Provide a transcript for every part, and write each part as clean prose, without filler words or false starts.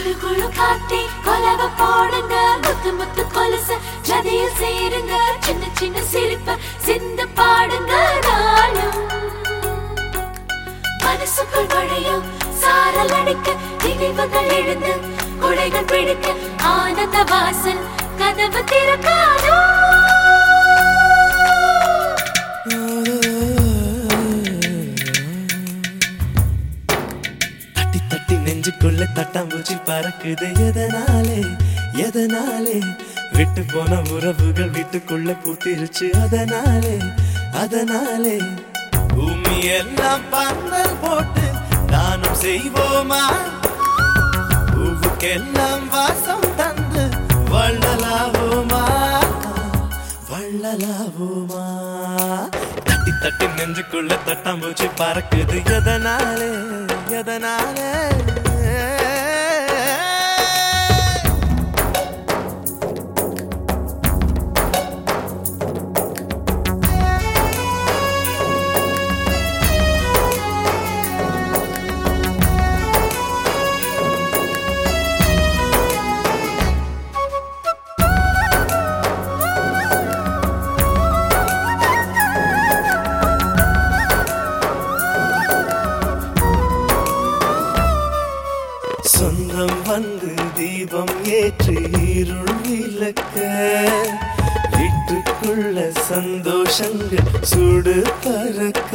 குளு குளு காட்டி கொலவ போடுங்க முத்து முத்து கொலுசு ஜதியில் சேருங்க சின்ன சின்ன சிரிப்ப சிந்து பாடுங்க நாளும் மனசுக்குள் வழியும் சாரல் அடிக்க நினைவுகள் எழுந்து குடைகள் பிடிக்க ஆனந்த வாசல் கதவு திறக்காதோ நெஞ்சுக்குள்ள தட்டாம்பூச்சி பறக்குது எதனாலே எதனாலே விட்டு போன உறவுகள் வீட்டுக்குள்ள பூத்திருச்சு அதனாலே அதனாலே பூமி எல்லாம் பந்தல் போட்டு தானம் செய்வோமா பூவுக்கெல்லாம் வாசம் தந்து வள்ளலாவோமா வள்ளலாவோமா தட்டி தட்டி நெஞ்சுக்குள்ள தட்டாம்பூச்சி பறக்குது எதனாலே எதனாலே சொந்தம் வந்து தீபம் ஏற்றி இருள் விளக்க வீட்டுக்குள்ள சந்தோஷங்கள் சுடு பறக்க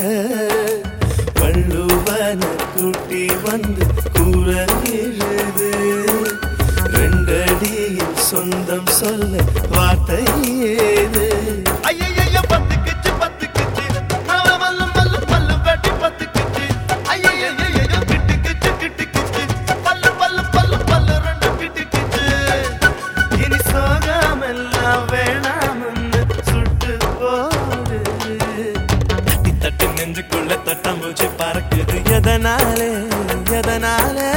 வள்ளுவன கூட்டி வந்து கூறல் எழுது ரெண்டடியில் சொந்தம் சொல்ல வார்த்தை ஏது நெஞ்சுக்குள்ள தட்டாம்பூச்சி பறக்குது எதனாலே எதனாலே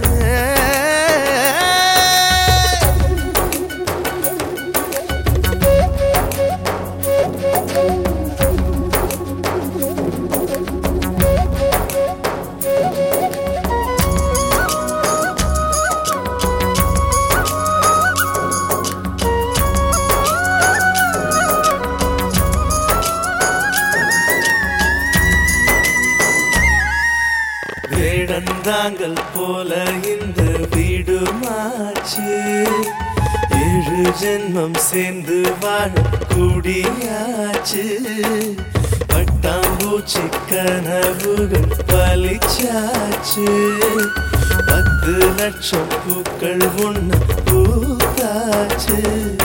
வேடந்தாங்கள் போல இந்த வீடு மாச்சு ஏழு ஜென்மம் சேர்ந்து வாழ கூடியாச்சு பட்டாம்பூச்சி கனவுகள் பலிச்சாச்சு 10 லட்சம் பூக்கள் ஒண்ணு பூத்தாச்சு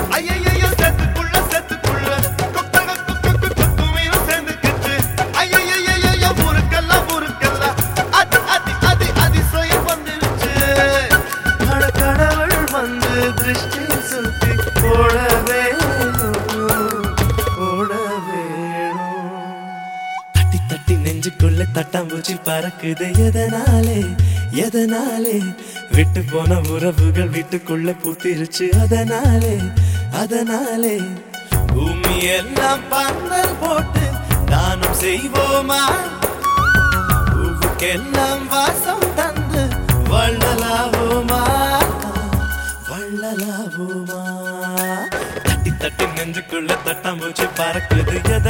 திருஷ்டி சுத்தி போட வேணும் போட வேணும் தட்டி தட்டி நெஞ்சுக்குள்ள தட்டாம்பூச்சி பறக்குது எதனாலே எதனாலே விட்டு போன உறவுகள் வீட்டுக்குள்ள பூத்திருச்சு அதனாலே அதனாலே பூமி எல்லாம் பந்தல் போட்டு தானம் செய்வோமா பூவுக்கெல்லாம் வாசம் தந்து வள்ளலாவோமா வள்ளலாவோமா தட்டி தட்டி நெஞ்சுக்குள்ள தட்டாம்பூச்சி பறக்குது